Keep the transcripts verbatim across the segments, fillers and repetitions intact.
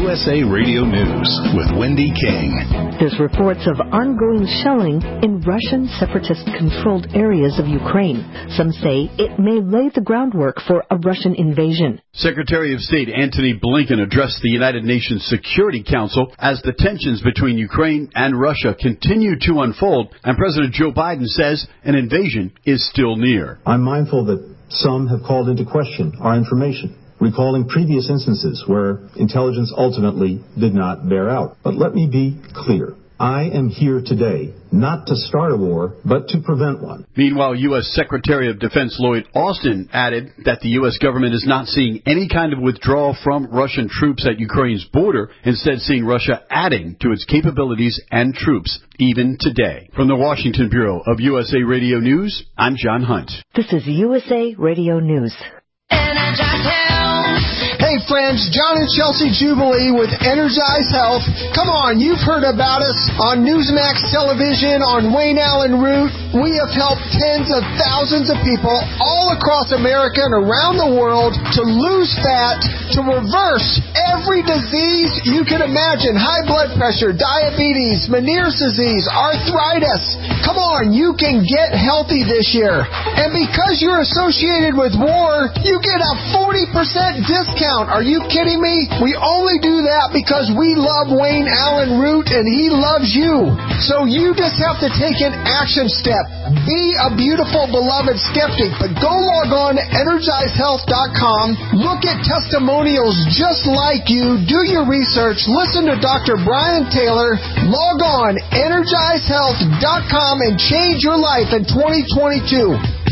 U S A Radio News with Wendy King. There's reports of ongoing shelling in Russian separatist-controlled areas of Ukraine. Some say it may lay the groundwork for a Russian invasion. Secretary of State Antony Blinken addressed the United Nations Security Council as the tensions between Ukraine and Russia continue to unfold, and President Joe Biden says an invasion is still near. I'm mindful that some have called into question our information, recalling previous instances where intelligence ultimately did not bear out. But let me be clear. I am here today not to start a war, but to prevent one. Meanwhile, U S. Secretary of Defense Lloyd Austin added that the U S government is not seeing any kind of withdrawal from Russian troops at Ukraine's border, instead seeing Russia adding to its capabilities and troops even today. From the Washington Bureau of U S A Radio News, I'm John Hunt. This is U S A Radio News. Hey friends, John and Chelsea Jubilee with Energize Health. Come on, you've heard about us on Newsmax Television, on Wayne Allen Root. We have helped tens of thousands of people all across America and around the world to lose fat, to reverse every disease you can imagine. High blood pressure, diabetes, Meniere's disease, arthritis. Come on, you can get healthy this year. And because you're associated with war, you get a forty percent discount. Are you kidding me? We only do that because we love Wayne Allen Root and he loves you. So you just have to take an action step. Be a beautiful, beloved skeptic. But go log on to energize health dot com. Look at testimonials just like you. Do your research. Listen to Doctor Brian Taylor. Log on energize health dot com and change your life in twenty twenty-two.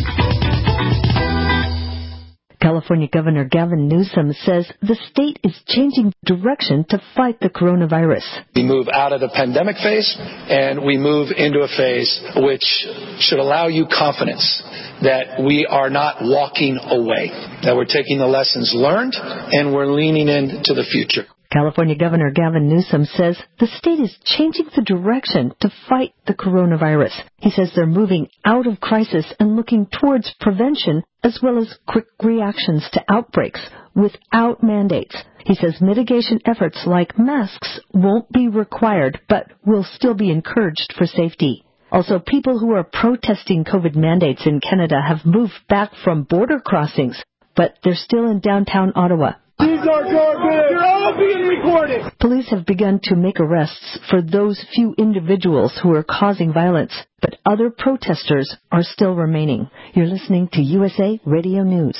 California Governor Gavin Newsom says the state is changing direction to fight the coronavirus. We move out of the pandemic phase and we move into a phase which should allow you confidence that we are not walking away, that we're taking the lessons learned and we're leaning into the future. California Governor Gavin Newsom says the state is changing the direction to fight the coronavirus. He says they're moving out of crisis and looking towards prevention as well as quick reactions to outbreaks without mandates. He says mitigation efforts like masks won't be required but will still be encouraged for safety. Also, people who are protesting COVID mandates in Canada have moved back from border crossings, but they're still in downtown Ottawa. These are garbage. You're all being recorded. Police have begun to make arrests for those few individuals who are causing violence, but other protesters are still remaining. You're listening to U S A Radio News.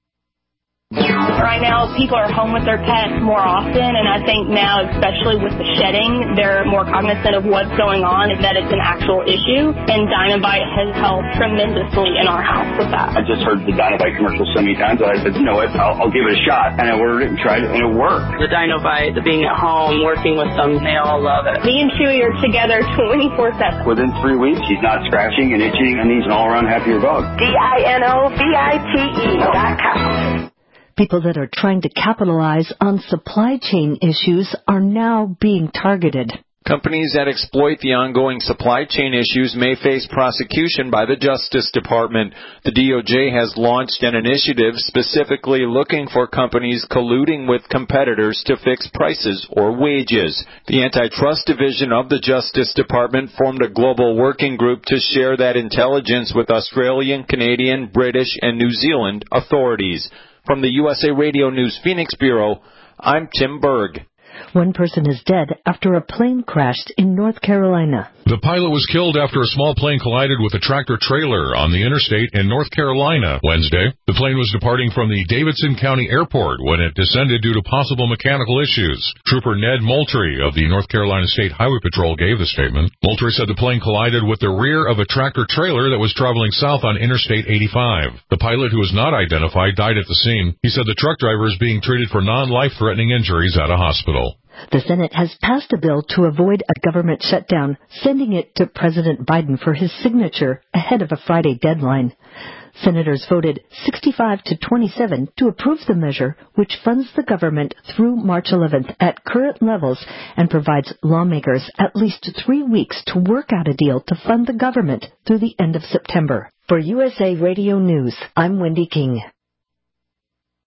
Right now, people are home with their pets more often, and I think now, especially with the shedding, they're more cognizant of what's going on and that it's an actual issue, and Dinovite has helped tremendously in our house with that. I just heard the Dinovite commercial so many times that I said, you know what, I'll, I'll give it a shot, and I ordered it and tried it, and it worked. The Dinovite, the being at home, working with them, they all love it. Me and Chewy are together twenty-four seven. Within three weeks, he's not scratching and itching, and he's an all-around happier dog. D I N O V I T E dot com. People that are trying to capitalize on supply chain issues are now being targeted. Companies that exploit the ongoing supply chain issues may face prosecution by the Justice Department. The D O J has launched an initiative specifically looking for companies colluding with competitors to fix prices or wages. The Antitrust Division of the Justice Department formed a global working group to share that intelligence with Australian, Canadian, British, and New Zealand authorities. From the U S A Radio News Phoenix Bureau, I'm Tim Berg. One person is dead after a plane crashed in North Carolina. The pilot was killed after a small plane collided with a tractor-trailer on the interstate in North Carolina Wednesday. The plane was departing from the Davidson County Airport when it descended due to possible mechanical issues. Trooper Ned Moultrie of the North Carolina State Highway Patrol gave the statement. Moultrie said the plane collided with the rear of a tractor-trailer that was traveling south on Interstate eighty-five. The pilot, who was not identified, died at the scene. He said the truck driver is being treated for non-life-threatening injuries at a hospital. The Senate has passed a bill to avoid a government shutdown, sending it to President Biden for his signature ahead of a Friday deadline. Senators voted sixty-five to twenty-seven to approve the measure, which funds the government through March eleventh at current levels and provides lawmakers at least three weeks to work out a deal to fund the government through the end of September. For U S A Radio News, I'm Wendy King.